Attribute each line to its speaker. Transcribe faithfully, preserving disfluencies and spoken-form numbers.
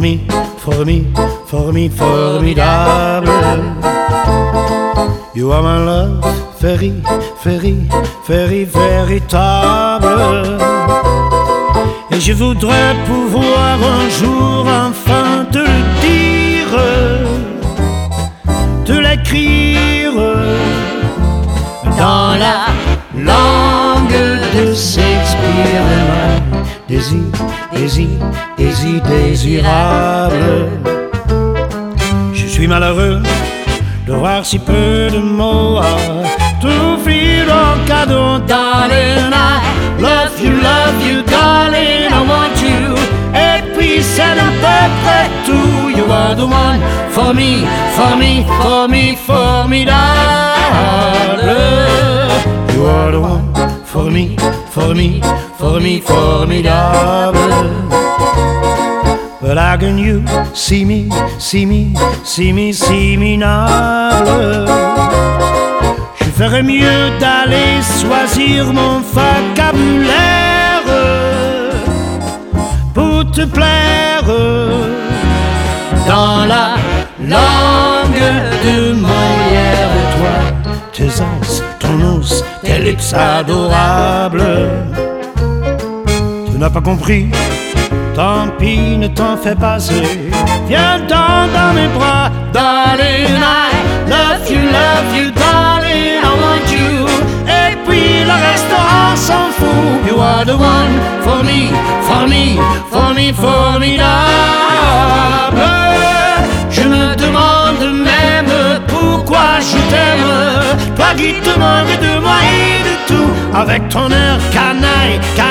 Speaker 1: formi, formi, formi, formidable. You are my love, very, very, very, véritable. Et je voudrais pouvoir un jour enfin te le dire, te l'écrire dans la langue de Shakespeare. Désir, désir, désir, désirable. Je suis malheureux de voir si peu de mots à t'offrir en cadeau. Darling, I love you, love you, darling, I want you. Et puis c'est à peu près tout. You are the one for me, for me, for me, formidable. You are the one for me, for me, for me, formidable. But how can you see me, see me, see me, see me now? Je ferais mieux d'aller choisir mon vocabulaire pour te plaire dans la langue de Molière. Toi, tes os, ton os, tes lips adorables. Tu n'as pas compris? Tant pis, ne t'en fais pas, viens dans, dans mes bras. Darling, I love you, love you, darling, I want you. Et puis le reste, on s'en fout. You are the one for me, for me, for me, formidable. Je me demande même pourquoi je t'aime. Toi qui te manques de moi et de tout, avec ton air canaille, canaille.